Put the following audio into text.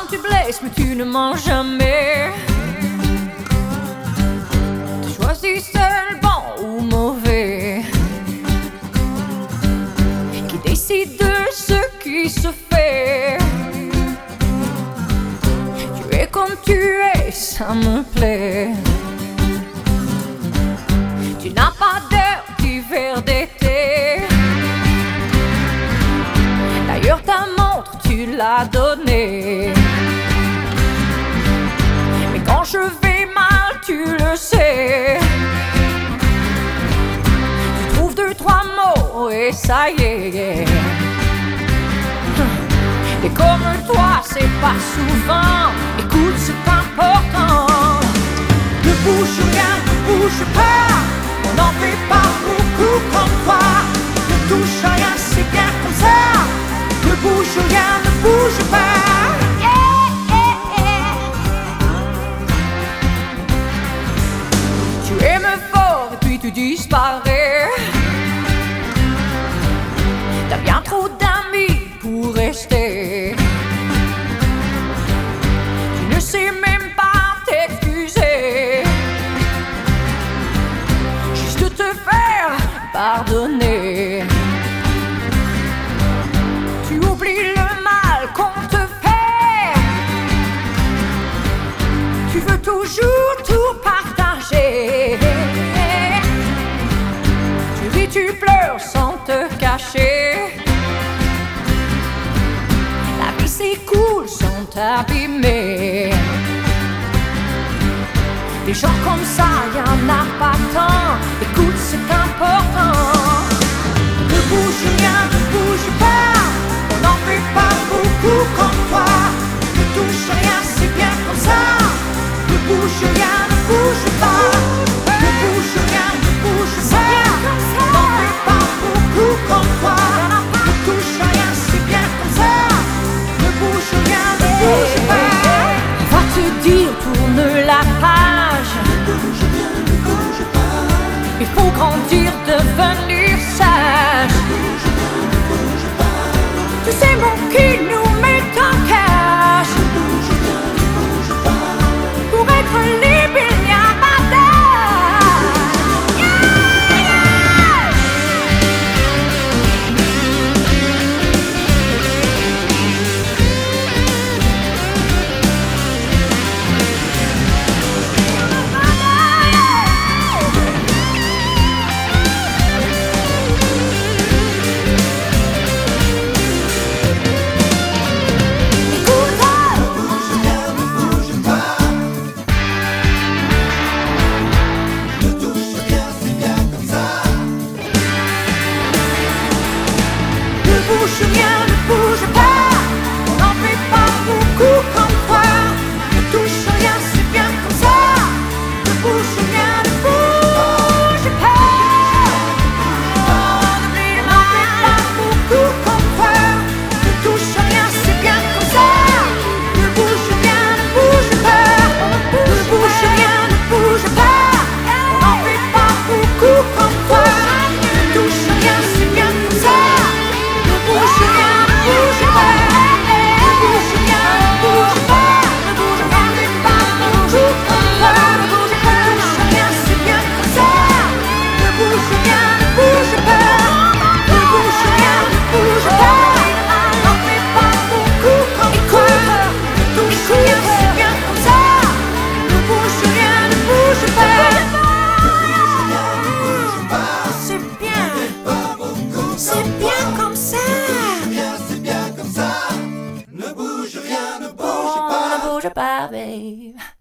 tu blesses mais tu ne mens jamais. Tu choisis seul bon ou mauvais. Qui décide de ce qui se fait. Tu es comme tu es, ça me plaît. Tu n'as pas d'air d'hiver d'été. D'ailleurs ta montre tu l'as donnée. Mais quand je vais mal tu le sais. Tu trouves deux, trois mots et ça y est. Et comme toi c'est pas souvent. Écoute c'est important. Ne bouge rien, ne bouge pas. On n'en fait pas beaucoup comme toi. Ne touche à rien, c'est bien comme ça. Ne bouge rien, ne bouge pas. Tu aimes fort et puis tu disparais. T'as bien trop d'amis pour rester. Tu ne sais même pas t'excuser. Juste te faire pardonner. Tu oublies le mal qu'on te fait. Tu veux toujours tout partager. Tu ris, tu pleures sans te cacher. La vie s'écoule sans t'abîmer. Des gens comme ça, y'en a pas tant. Écoute, c'est important. Ne bouge rien, ne bouge pas. On n'en fait pas beaucoup comme toi. Ne touche rien, c'est bien comme ça. Ne bouge rien, ne bouge pas. Ne bouge rien, ne bouge pas. On n'en fait pas beaucoup comme toi. Ne touche rien, c'est bien comme ça. Ne bouge rien, ne bouge pas. On va te dire, tourne la page. Ne bouge rien, ne bouge pas. Il faut grandir, devenir sage. Tu sais mon qui nous met en cage. Pour être libre il n'y a pas d'âge. Ne bouge rien, ne bouge pas. On n'en fait pas beaucoup comme toi. Ne touche rien, c'est bien comme ça. Ne bouge rien, ne bouge pas. On n'en fait pas beaucoup comme toi. Ne touche rien, c'est bien comme ça. Ne bouge rien, ne bouge pas. Ne bouge rien, ne bouge pas. On n'en fait pas beaucoup comme toi. Ne touche rien, c'est bien comme ça. Ne bouge rien, ne bouge pas. Ne bouge rien, ne bouge pas. Ne bouge rien, ne pas beaucoup comme toi. Ne bouge pas, touche rien, c'est bien comme ça. Ne bouge rien, ne bouge pas. Ne bouge rien, ne bouge pas. N'en fais pas beaucoup comme toi. Ne touche rien, c'est bien comme ça. Ne bouge rien, ne bouge pas. C'est bien. C'est bien comme ça. C'est bien comme ça. Ne bouge rien, ne bouge Oh, pas. ne bouge pas, babe.